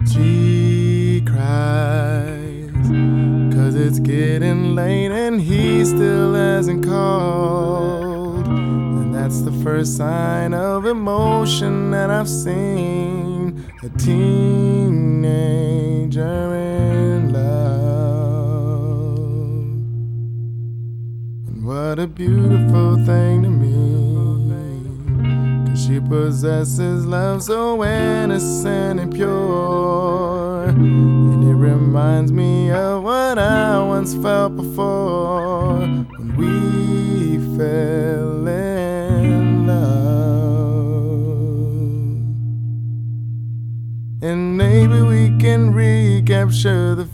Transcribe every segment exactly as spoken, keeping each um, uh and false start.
She cries, cause it's getting late and he still hasn't called. And that's the first sign of emotion that I've seen. A teenager in love. And what a beautiful thing to me. She possesses love so innocent and pure, and it reminds me of what I once felt before when we fell in love. And maybe we can recapture the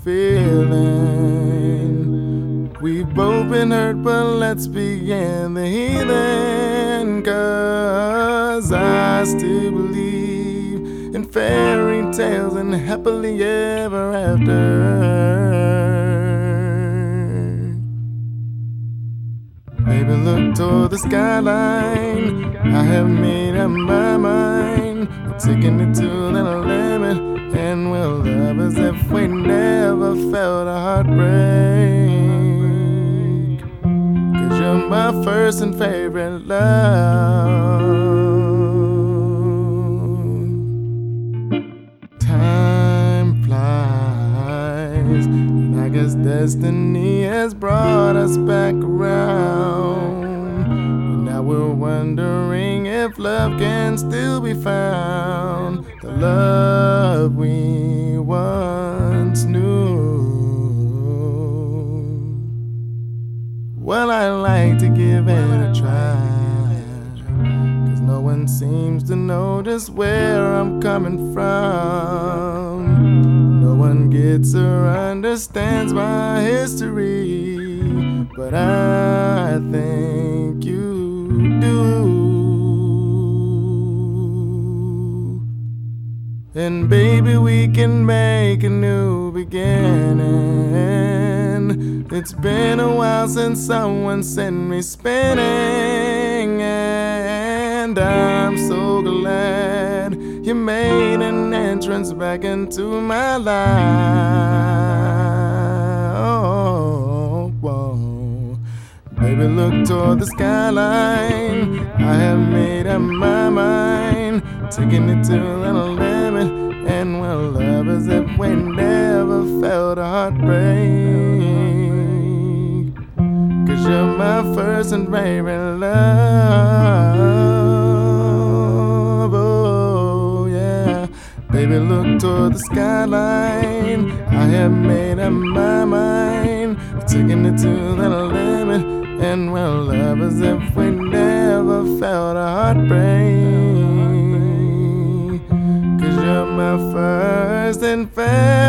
feeling. We've both been hurt, but let's begin the healing. Cause I still believe in fairy tales and happily ever after. Baby, look toward the skyline. I have made up my mind. We're taking it to the limit, and we'll love as if we never felt a heartbreak. Cause you're my first and favorite love. Time flies, and I guess destiny has brought us back around. And now we're wondering if love can still be found. The love we once knew. Well, I like to give it a try, cause no one seems to know just where I'm coming from. No one gets or understands my history, but I think you do. And baby, we can make a new beginning. It's been a while since someone sent me spinning, and I'm so glad you made an entrance back into my life. Oh, whoa. Baby, look toward the skyline. I have made up my mind, taking it to the limit, and we'll love as if we never felt a heartbreak. Cause you're my first and favorite love. Oh yeah. Baby, look toward the skyline. I have made up my mind, taking it to the limit, and we'll love as if we never felt a heartbreak. Cause you're my first and favorite